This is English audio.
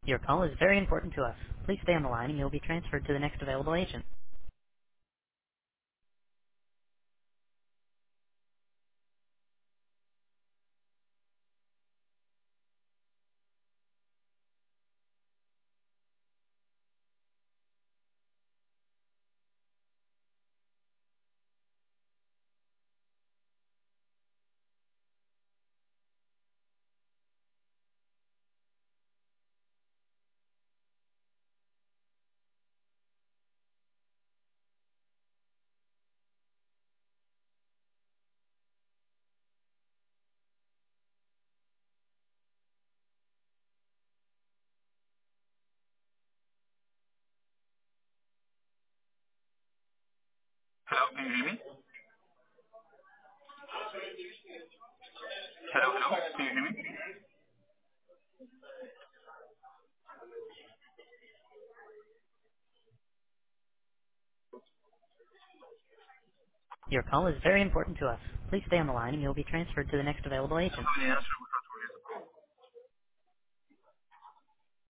Your call is very important to us. Please stay on the line and you'll be transferred to the next available agent. Hello, can you hear me? Hello, hello, can you hear me? Your call is very important to us. Please stay on the line and you'll be transferred to the next available agent. Somebody answer